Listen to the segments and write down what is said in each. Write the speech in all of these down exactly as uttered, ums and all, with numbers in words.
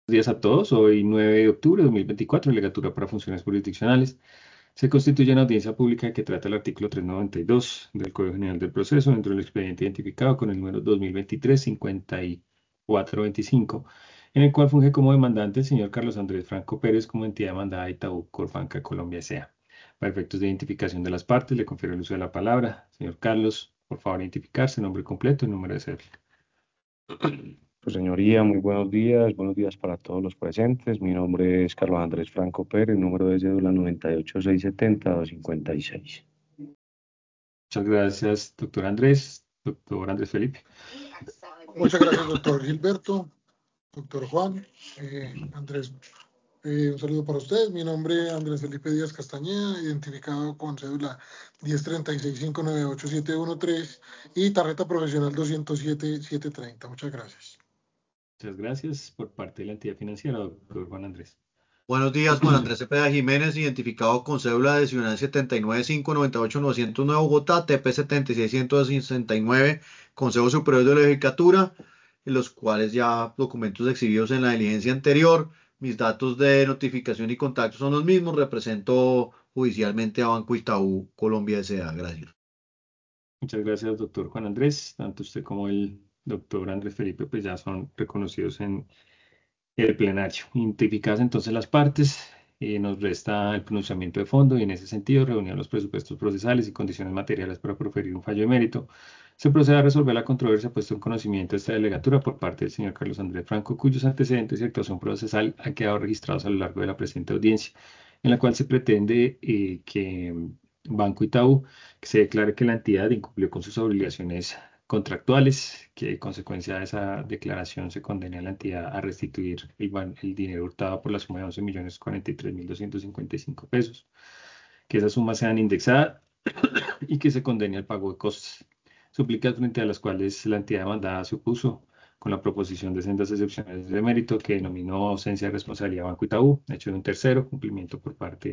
Días a todos. Hoy nueve de octubre de dos mil veinticuatro, Legatura para Funciones Jurisdiccionales. Se constituye una audiencia pública que trata el artículo trescientos noventa y dos del Código General del Proceso dentro del expediente identificado con el número dos mil veintitrés cincuenta y cuatro veinticinco, en el cual funge como demandante el señor Carlos Andrés Franco Pérez como entidad demandada de Itaú Corpanca Colombia S A. Para efectos de identificación de las partes, le confiero el uso de la palabra. Señor Carlos, por favor, identificarse, nombre completo y número de cédula. Su señoría, muy buenos días, buenos días para todos los presentes. Mi nombre es Carlos Andrés Franco Pérez, número de cédula noventa y ocho seiscientos setenta doscientos cincuenta y seis. Muchas gracias, doctor Andrés. Doctor Andrés Felipe. Muchas gracias, doctor Gilberto, doctor Juan, eh, Andrés. Eh, un saludo para ustedes. Mi nombre es Andrés Felipe Díaz Castañeda, identificado con cédula diez treinta y seis cinco nueve ocho siete uno tres y tarjeta profesional doscientos siete setecientos treinta. Muchas gracias. Muchas gracias por parte de la entidad financiera, doctor Juan Andrés. Buenos días, Juan Andrés Cepeda Jiménez, identificado con cédula de ciudadanía setenta y nueve cinco noventa y ocho novecientos nueve Bogotá, T P setenta y seis ciento sesenta y nueve, Consejo Superior de la Judicatura, en los cuales ya documentos exhibidos en la diligencia anterior. Mis datos de notificación y contacto son los mismos. Represento judicialmente a Banco Itaú Colombia S A. Gracias. Muchas gracias, doctor Juan Andrés. Tanto usted como el doctor Andrés Felipe, pues ya son reconocidos en el plenario. Identificadas entonces las partes, eh, nos resta el pronunciamiento de fondo y en ese sentido, reunión los presupuestos procesales y condiciones materiales para proferir un fallo de mérito. Se procede a resolver la controversia puesta en conocimiento de esta delegatura por parte del señor Carlos Andrés Franco, cuyos antecedentes y actuación procesal han quedado registrados a lo largo de la presente audiencia, en la cual se pretende eh, que Banco Itaú que se declare que la entidad incumplió con sus obligaciones contractuales, que a consecuencia de esa declaración se condene a la entidad a restituir el, ban- el dinero hurtado por la suma de once millones cuarenta y tres mil doscientos cincuenta y cinco pesos, que esas sumas sean indexadas y que se condene al pago de costos, súplicas frente a las cuales la entidad demandada se opuso con la proposición de sendas excepciones de mérito que denominó ausencia de responsabilidad Banco Itaú, hecho de un tercero, cumplimiento por parte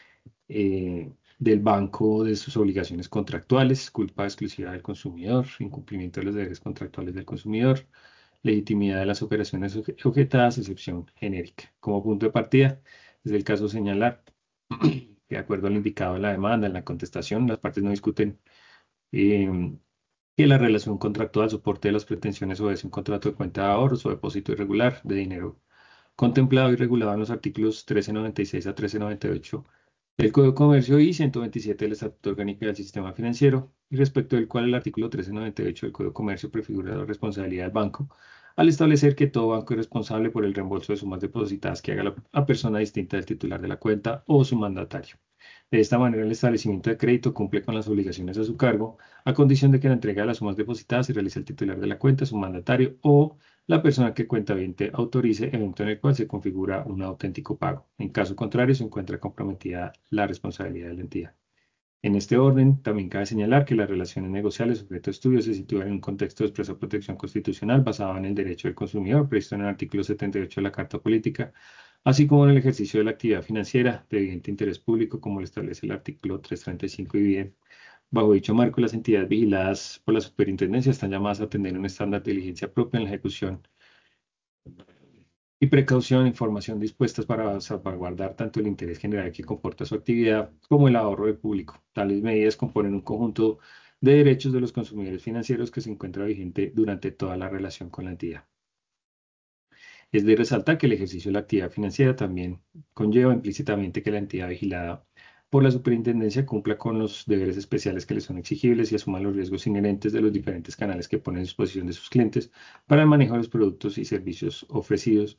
eh, del banco de sus obligaciones contractuales, culpa exclusiva del consumidor, incumplimiento de los deberes contractuales del consumidor, legitimidad de las operaciones obje- objetadas, excepción genérica. Como punto de partida, es el caso señalar que de acuerdo al indicado en la demanda, en la contestación, las partes no discuten eh, que la relación contractual soporte de las pretensiones obedece un contrato de cuenta de ahorros o depósito irregular de dinero contemplado y regulado en los artículos mil trescientos noventa y seis a mil trescientos noventa y ocho del Código de Comercio y ciento veintisiete del Estatuto Orgánico del Sistema Financiero, y respecto del cual el artículo mil trescientos noventa y ocho del Código de Comercio prefigura la responsabilidad del banco, al establecer que todo banco es responsable por el reembolso de sumas depositadas que haga la, a persona distinta del titular de la cuenta o su mandatario. De esta manera, el establecimiento de crédito cumple con las obligaciones a su cargo, a condición de que la entrega de las sumas depositadas se realice el titular de la cuenta, su mandatario o la persona que cuentaviente autorice, evento en el cual se configura un auténtico pago. En caso contrario, se encuentra comprometida la responsabilidad de la entidad. En este orden, también cabe señalar que las relaciones negociables objeto de estudio se sitúan en un contexto de expresa protección constitucional basado en el derecho del consumidor, previsto en el artículo setenta y ocho de la Carta Política, así como en el ejercicio de la actividad financiera de evidente interés público, como lo establece el artículo trescientos treinta y cinco y bien. Bajo dicho marco, las entidades vigiladas por la superintendencia están llamadas a tener un estándar de diligencia propia en la ejecución y precaución, información dispuestas para salvaguardar tanto el interés general que comporta su actividad como el ahorro del público. Tales medidas componen un conjunto de derechos de los consumidores financieros que se encuentra vigente durante toda la relación con la entidad. Es de resaltar que el ejercicio de la actividad financiera también conlleva implícitamente que la entidad vigilada por la superintendencia cumpla con los deberes especiales que le son exigibles y asuma los riesgos inherentes de los diferentes canales que pone a disposición de sus clientes para el manejo de los productos y servicios ofrecidos.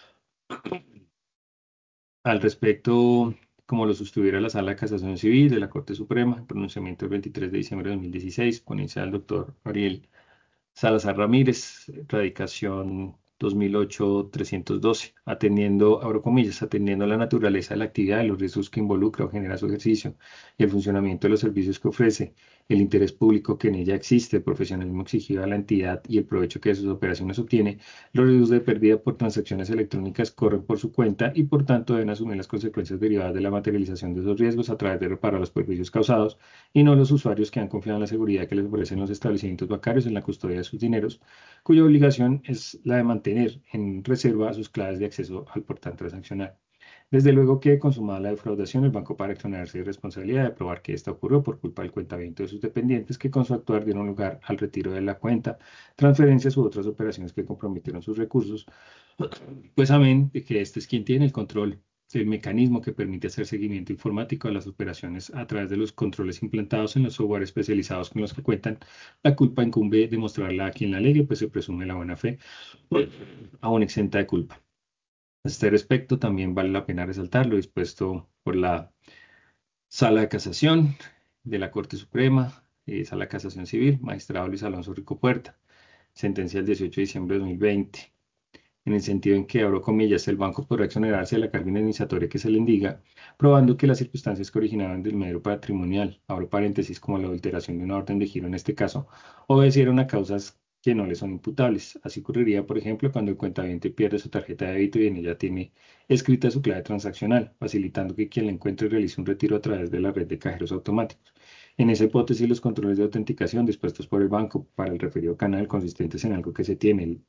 Al respecto, como lo sostuviera la Sala de Casación Civil de la Corte Suprema, en pronunciamiento del veintitrés de diciembre de dos mil dieciséis, ponencia del doctor Ariel Salazar Ramírez, radicación dos mil ocho trescientos doce, atendiendo, abro comillas, atendiendo a la naturaleza de la actividad, los riesgos que involucra o genera su ejercicio y el funcionamiento de los servicios que ofrece, el interés público que en ella existe, el profesionalismo exigido a la entidad y el provecho que de sus operaciones obtiene, los riesgos de pérdida por transacciones electrónicas corren por su cuenta y por tanto deben asumir las consecuencias derivadas de la materialización de esos riesgos a través de reparar los perjuicios causados y no los usuarios que han confiado en la seguridad que les ofrecen los establecimientos bancarios en la custodia de sus dineros, cuya obligación es la de mantener en reserva sus claves de acceso al portal transaccional. Desde luego que, consumada la defraudación, el banco para exonerarse de responsabilidad de probar que esta ocurrió por culpa del cuentaviento de sus dependientes que con su actuar dieron lugar al retiro de la cuenta, transferencias u otras operaciones que comprometieron sus recursos, pues amén de que este es quien tiene el control del mecanismo que permite hacer seguimiento informático a las operaciones a través de los controles implantados en los software especializados con los que cuentan. La culpa incumbe demostrarla a quien la alegue, pues se presume la buena fe, aún exenta de culpa. A este respecto, también vale la pena resaltar lo dispuesto por la Sala de Casación de la Corte Suprema, eh, Sala de Casación Civil, magistrado Luis Alonso Rico Puerta, sentencia del dieciocho de diciembre de dos mil veinte, en el sentido en que, abro comillas, el banco podrá exonerarse de la carga indemnizatoria que se le indica, probando que las circunstancias que originaban del medio patrimonial, abro paréntesis, como la adulteración de una orden de giro en este caso, obedecieron a causas que no le son imputables. Así ocurriría, por ejemplo, cuando el cuentaviente pierde su tarjeta de débito y en ella tiene escrita su clave transaccional, facilitando que quien la encuentre realice un retiro a través de la red de cajeros automáticos. En esa hipótesis, los controles de autenticación dispuestos por el banco para el referido canal, consistentes en algo que se tiene, el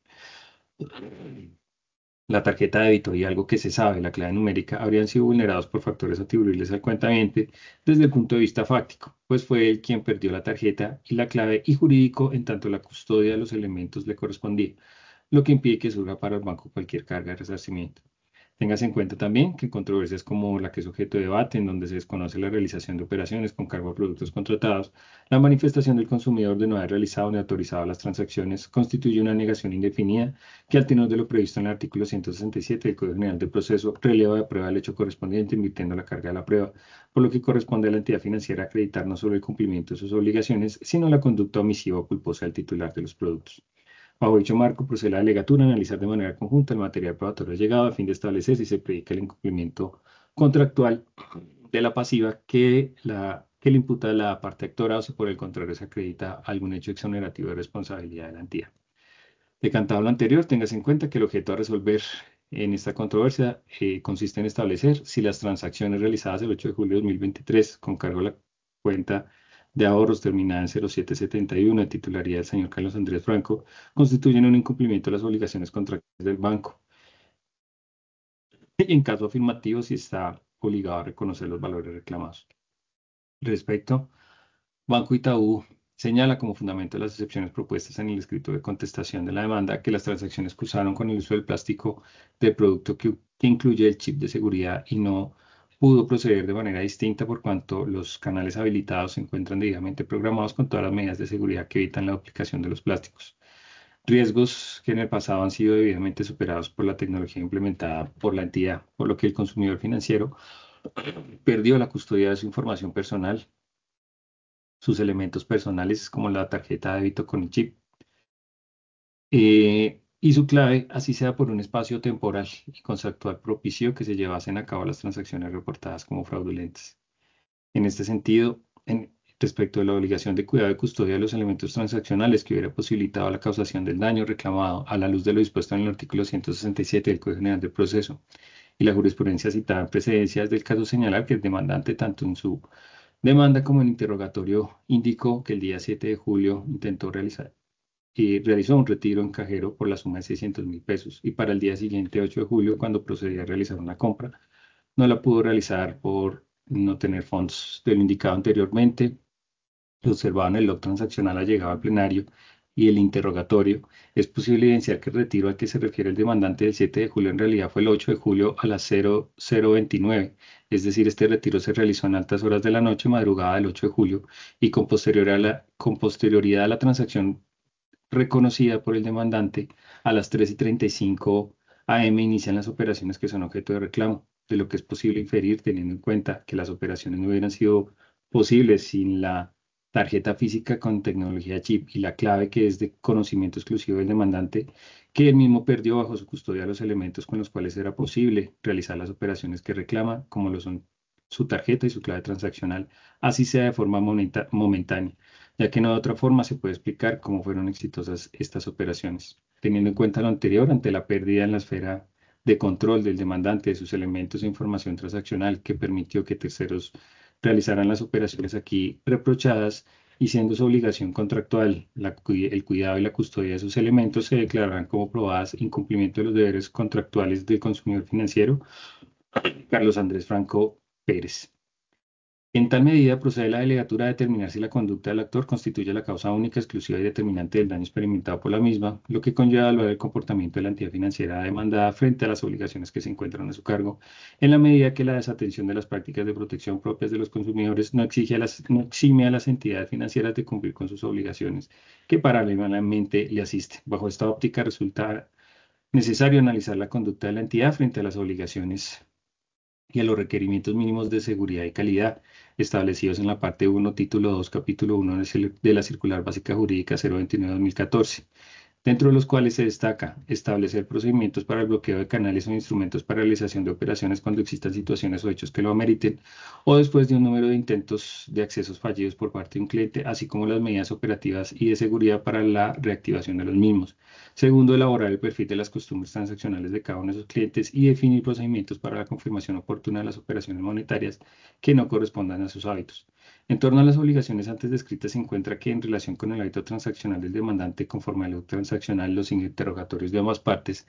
la tarjeta de débito y algo que se sabe, la clave numérica, habrían sido vulnerados por factores atribuibles al cuentaviente desde el punto de vista fáctico, pues fue él quien perdió la tarjeta y la clave, y jurídico en tanto la custodia de los elementos le correspondía, lo que impide que surja para el banco cualquier carga de resarcimiento. Téngase en cuenta también que controversias como la que es objeto de debate, en donde se desconoce la realización de operaciones con cargo a productos contratados, la manifestación del consumidor de no haber realizado ni autorizado las transacciones constituye una negación indefinida que, al tenor de lo previsto en el artículo ciento sesenta y siete del Código General del Proceso, releva de prueba el hecho correspondiente, invirtiendo la carga de la prueba, por lo que corresponde a la entidad financiera acreditar no solo el cumplimiento de sus obligaciones, sino la conducta omisiva o culposa del titular de los productos. Bajo dicho marco, procede la delegatura a analizar de manera conjunta el material probatorio llegado a fin de establecer si se predica el incumplimiento contractual de la pasiva que, la, que le imputa a la parte actora o si por el contrario se acredita algún hecho exonerativo de responsabilidad de la entidad. Decantado lo anterior, tengas en cuenta que el objeto a resolver en esta controversia eh, consiste en establecer si las transacciones realizadas el ocho de julio de dos mil veintitrés con cargo a la cuenta de ahorros terminada en cero siete setenta y uno de titularidad del señor Carlos Andrés Franco constituyen un incumplimiento de las obligaciones contractuales del banco y, en caso afirmativo, si está obligado a reconocer los valores reclamados. Respecto, Banco Itaú señala como fundamento de las excepciones propuestas en el escrito de contestación de la demanda que las transacciones cruzaron con el uso del plástico del producto que, que incluye el chip de seguridad y no pudo proceder de manera distinta por cuanto los canales habilitados se encuentran debidamente programados con todas las medidas de seguridad que evitan la duplicación de los plásticos. Riesgos que en el pasado han sido debidamente superados por la tecnología implementada por la entidad, por lo que el consumidor financiero perdió la custodia de su información personal, sus elementos personales como la tarjeta de débito con el chip, eh, y su clave, así sea por un espacio temporal y conceptual propicio que se llevasen a cabo las transacciones reportadas como fraudulentas. En este sentido, en, respecto de la obligación de cuidado y custodia de los elementos transaccionales que hubiera posibilitado la causación del daño reclamado a la luz de lo dispuesto en el artículo ciento sesenta y siete del Código General del Proceso y la jurisprudencia citada en precedencias del caso, señalar que el demandante, tanto en su demanda como en interrogatorio, indicó que el día siete de julio intentó realizar y realizó un retiro en cajero por la suma de seiscientos mil pesos y para el día siguiente, ocho de julio, cuando procedía a realizar una compra, no la pudo realizar por no tener fondos de lo indicado anteriormente. Observado en el log transaccional allegado al plenario y el interrogatorio, es posible evidenciar que el retiro al que se refiere el demandante del siete de julio en realidad fue el ocho de julio a las cero cero veintinueve, es decir, este retiro se realizó en altas horas de la noche, madrugada del ocho de julio, y con posterioridad a la, con posterioridad a la transacción reconocida por el demandante, a las tres y treinta y cinco a m inician las operaciones que son objeto de reclamo, de lo que es posible inferir teniendo en cuenta que las operaciones no hubieran sido posibles sin la tarjeta física con tecnología chip y la clave que es de conocimiento exclusivo del demandante, que él mismo perdió bajo su custodia los elementos con los cuales era posible realizar las operaciones que reclama, como lo son su tarjeta y su clave transaccional, así sea de forma momenta- momentánea, ya que no de otra forma se puede explicar cómo fueron exitosas estas operaciones. Teniendo en cuenta lo anterior, ante la pérdida en la esfera de control del demandante de sus elementos de información transaccional que permitió que terceros realizaran las operaciones aquí reprochadas, y siendo su obligación contractual la cui- el cuidado y la custodia de esos elementos, se declararán como probadas incumplimiento de los deberes contractuales del consumidor financiero Carlos Andrés Franco Pérez. En tal medida, procede la delegatura a determinar si la conducta del actor constituye la causa única, exclusiva y determinante del daño experimentado por la misma, lo que conlleva evaluar el comportamiento de la entidad financiera demandada frente a las obligaciones que se encuentran a su cargo, en la medida que la desatención de las prácticas de protección propias de los consumidores no exige a las, no exime a las entidades financieras de cumplir con sus obligaciones, que paralelamente le asisten. Bajo esta óptica, resulta necesario analizar la conducta de la entidad frente a las obligaciones y a los requerimientos mínimos de seguridad y calidad establecidos en la parte uno, título dos, capítulo uno de la Circular Básica Jurídica cero veintinueve dos mil catorce, dentro de los cuales se destaca establecer procedimientos para el bloqueo de canales o instrumentos para realización de operaciones cuando existan situaciones o hechos que lo ameriten, o después de un número de intentos de accesos fallidos por parte de un cliente, así como las medidas operativas y de seguridad para la reactivación de los mismos. Segundo, elaborar el perfil de las costumbres transaccionales de cada uno de esos clientes y definir procedimientos para la confirmación oportuna de las operaciones monetarias que no correspondan a sus hábitos. En torno a las obligaciones antes descritas, se encuentra que en relación con el hábito transaccional del demandante, conforme al hábito transaccional, los interrogatorios de ambas partes,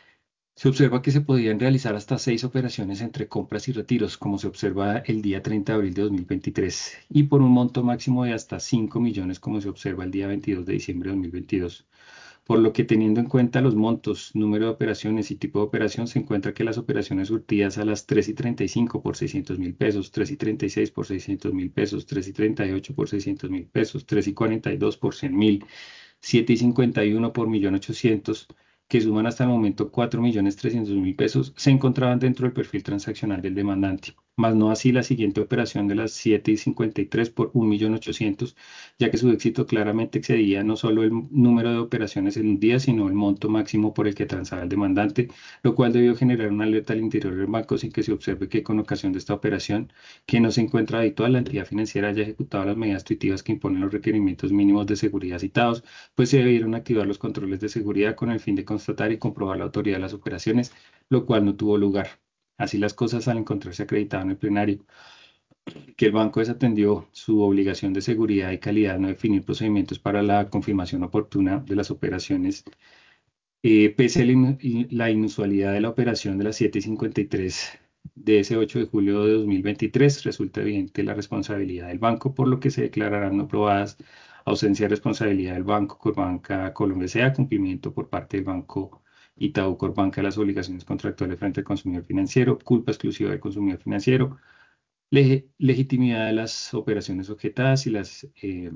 se observa que se podían realizar hasta seis operaciones entre compras y retiros, como se observa el día treinta de abril de dos mil veintitrés, y por un monto máximo de hasta cinco millones, como se observa el día veintidós de diciembre de dos mil veintidós. Por lo que, teniendo en cuenta los montos, número de operaciones y tipo de operación, se encuentra que las operaciones surtidas a las tres y treinta y cinco por seiscientos mil pesos, tres y treinta y seis por seiscientos mil pesos, tres y treinta y ocho por seiscientos mil pesos, tres y cuarenta y dos por cien mil, siete y cincuenta y uno por un millón ochocientos mil, que suman hasta el momento cuatro millones trescientos mil pesos, se encontraban dentro del perfil transaccional del demandante, más no así la siguiente operación de las siete y cincuenta y tres por un millón ochocientos mil, ya que su éxito claramente excedía no solo el número de operaciones en un día, sino el monto máximo por el que transaba el demandante, lo cual debió generar una alerta al interior del banco sin que se observe que con ocasión de esta operación, que no se encuentra habitual, la entidad financiera haya ejecutado las medidas tuitivas que imponen los requerimientos mínimos de seguridad citados, pues se debieron activar los controles de seguridad con el fin de constatar y comprobar la autoridad de las operaciones, lo cual no tuvo lugar. Así las cosas, al encontrarse acreditado en el plenario que el banco desatendió su obligación de seguridad y calidad, no definir procedimientos para la confirmación oportuna de las operaciones, eh, pese a la, in- la inusualidad de la operación de las siete y cincuenta y tres de ese ocho de julio de dos mil veintitrés, resulta evidente la responsabilidad del banco, por lo que se declararán no probadas ausencia de responsabilidad del Banco Corbanca Colombia S A, cumplimiento por parte del Banco Itaú Corbanca de las obligaciones contractuales frente al consumidor financiero, culpa exclusiva del consumidor financiero, lege- legitimidad de las operaciones objetadas y las eh,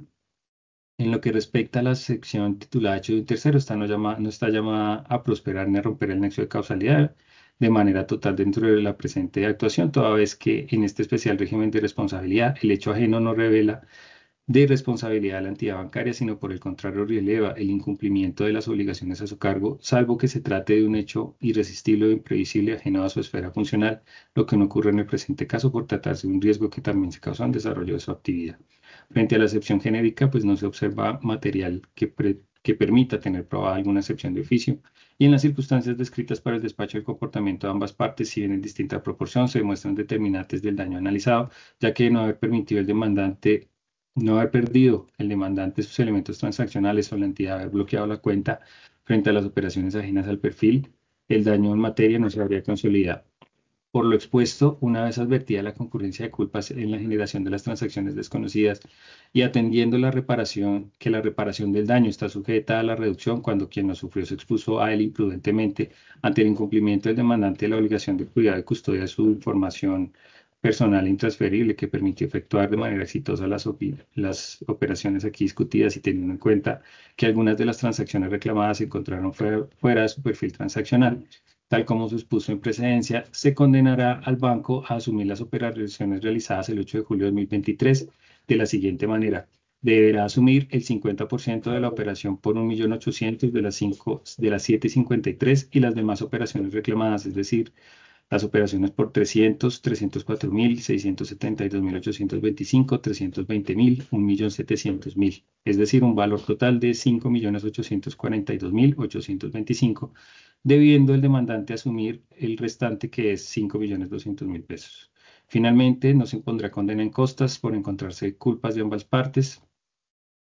en lo que respecta a la sección titulada Hecho de un tercero, esta no, llama- no está llamada a prosperar ni a romper el nexo de causalidad de manera total dentro de la presente actuación, toda vez que en este especial régimen de responsabilidad el hecho ajeno no revela de responsabilidad de la entidad bancaria, sino por el contrario releva el incumplimiento de las obligaciones a su cargo, salvo que se trate de un hecho irresistible o imprevisible ajeno a su esfera funcional, lo que no ocurre en el presente caso por tratarse de un riesgo que también se causa en el desarrollo de su actividad. Frente a la excepción genérica, pues no se observa material que, pre- que permita tener probada alguna excepción de oficio, y en las circunstancias descritas para el despacho del comportamiento de ambas partes, si bien en distinta proporción, se demuestran determinantes del daño analizado, ya que de no haber permitido el demandante no haber perdido el demandante sus elementos transaccionales o la entidad haber bloqueado la cuenta frente a las operaciones ajenas al perfil, el daño en materia no se habría consolidado. Por lo expuesto, una vez advertida la concurrencia de culpas en la generación de las transacciones desconocidas y atendiendo la reparación, que la reparación del daño está sujeta a la reducción cuando quien lo sufrió se expuso a él imprudentemente ante el incumplimiento del demandante de la obligación de cuidado y custodia de su información personal e intransferible que permitió efectuar de manera exitosa las, opi- las operaciones aquí discutidas y teniendo en cuenta que algunas de las transacciones reclamadas se encontraron fuera, fuera de su perfil transaccional tal como se expuso en precedencia, se condenará al banco a asumir las operaciones realizadas el ocho de julio de dos mil veintitrés de la siguiente manera. Deberá asumir el cincuenta por ciento de la operación por un millón ochocientos mil de las, cinco, de las siete cincuenta y tres y las demás operaciones reclamadas, es decir, las operaciones por trescientos, trescientos cuatro mil, seiscientos setenta y dos mil ochocientos veinticinco, trescientos veinte mil, un millón setecientos mil, es decir, un valor total de cinco millones ochocientos cuarenta y dos mil ochocientos veinticinco, debiendo el demandante asumir el restante que es cinco millones doscientos mil pesos. Finalmente, no se impondrá condena en costas por encontrarse culpas de ambas partes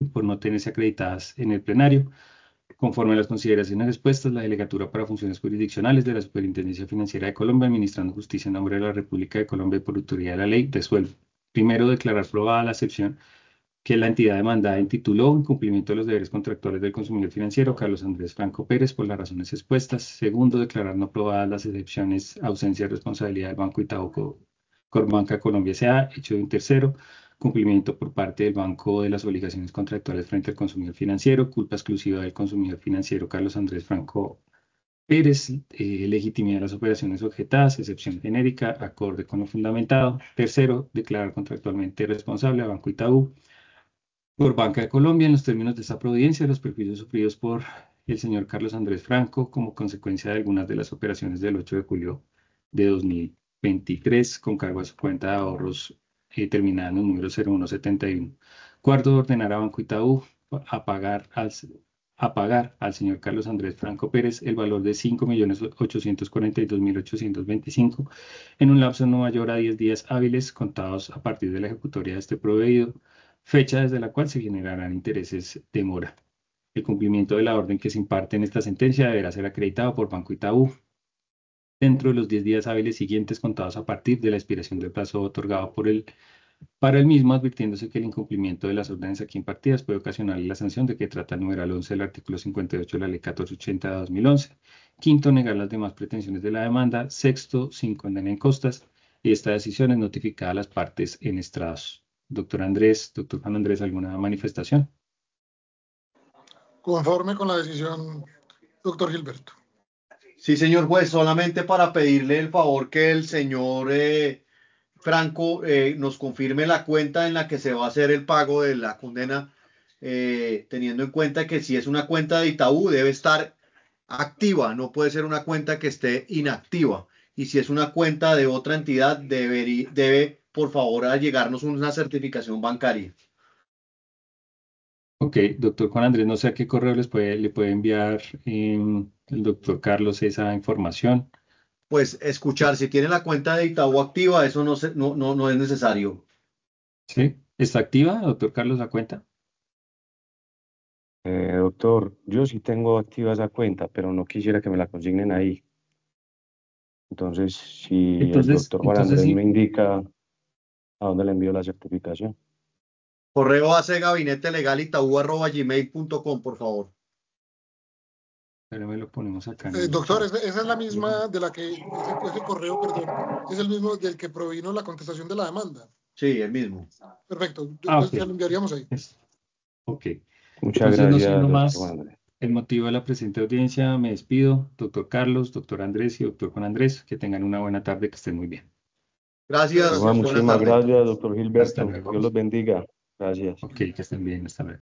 por no tenerse acreditadas en el plenario. Conforme a las consideraciones expuestas, la Delegatura para Funciones Jurisdiccionales de la Superintendencia Financiera de Colombia, administrando justicia en nombre de la República de Colombia y por autoridad de la ley, resuelve. Primero, declarar probada la excepción que la entidad demandada intituló en cumplimiento de los deberes contractuales del consumidor financiero Carlos Andrés Franco Pérez por las razones expuestas. Segundo, declarar no probadas las excepciones ausencia de responsabilidad del Banco Itaú Corbanca Colombia S A, hecho de un tercero, cumplimiento por parte del banco de las obligaciones contractuales frente al consumidor financiero, culpa exclusiva del consumidor financiero Carlos Andrés Franco Pérez, eh, legitimidad de las operaciones objetadas, excepción genérica, acorde con lo fundamentado. Tercero, declarar contractualmente responsable a Banco Itaú por Banca de Colombia en los términos de esta providencia los perjuicios sufridos por el señor Carlos Andrés Franco como consecuencia de algunas de las operaciones del ocho de julio de dos mil veintitrés con cargo a su cuenta de ahorros eh, terminada en el número cero uno setenta y uno. Cuarto, ordenar a Banco Itaú a pagar al, a pagar al señor Carlos Andrés Franco Pérez el valor de cinco millones ochocientos cuarenta y dos mil ochocientos veinticinco en un lapso no mayor a diez días hábiles contados a partir de la ejecutoria de este proveído, fecha desde la cual se generarán intereses de mora. El cumplimiento de la orden que se imparte en esta sentencia deberá ser acreditado por Banco Itaú dentro de los diez días hábiles siguientes contados a partir de la expiración del plazo otorgado por el, para el mismo, advirtiéndose que el incumplimiento de las órdenes aquí impartidas puede ocasionar la sanción de que trata el numeral once del artículo cincuenta y ocho de la Ley catorce ochenta de dos mil once. Quinto, negar las demás pretensiones de la demanda. Sexto, sin condena en costas. Y esta decisión es notificada a las partes en estrados. Doctor Andrés, doctor Juan Andrés, ¿alguna manifestación? Conforme con la decisión, doctor Gilberto. Sí, señor juez, solamente para pedirle el favor que el señor eh, Franco eh, nos confirme la cuenta en la que se va a hacer el pago de la condena, eh, teniendo en cuenta que si es una cuenta de Itaú debe estar activa, no puede ser una cuenta que esté inactiva. Y si es una cuenta de otra entidad, debe, debe por favor, llegarnos una certificación bancaria. Ok, doctor Juan Andrés, no sé a qué correo les puede, le puede enviar eh, el doctor Carlos esa información. Pues escuchar, si tiene la cuenta de Itaú activa, eso no, se, no, no, no es necesario. ¿Sí? ¿Está activa, doctor Carlos, la cuenta? Eh, doctor, yo sí tengo activa esa cuenta, pero no quisiera que me la consignen ahí. Entonces, si el Entonces, doctor Juan entonces Andrés me sí. indica a dónde le envío la certificación. Correo hace gabinete legal itaú arroba gmail punto com, por favor. Pero me lo ponemos acá en Eh, el doctor, chat. esa, esa es la misma de la que, ese, ese correo, perdón, es el mismo del que provino la contestación de la demanda. Sí, el mismo. Perfecto, Ah, ok. entonces se lo enviaríamos ahí. Es- ok. Muchas Entonces, no gracias, siendo doctor Juan más Andrés. el motivo de la presente audiencia, me despido. Doctor Carlos, doctor Andrés y doctor Juan Andrés, que tengan una buena tarde, que estén muy bien. Muchas Gracias, Bueno, gracias. buena muchísimas tarde. gracias, doctor Hasta Gilberto. luego. Dios los bendiga. Gracias. Ok, que estén bien. Hasta luego.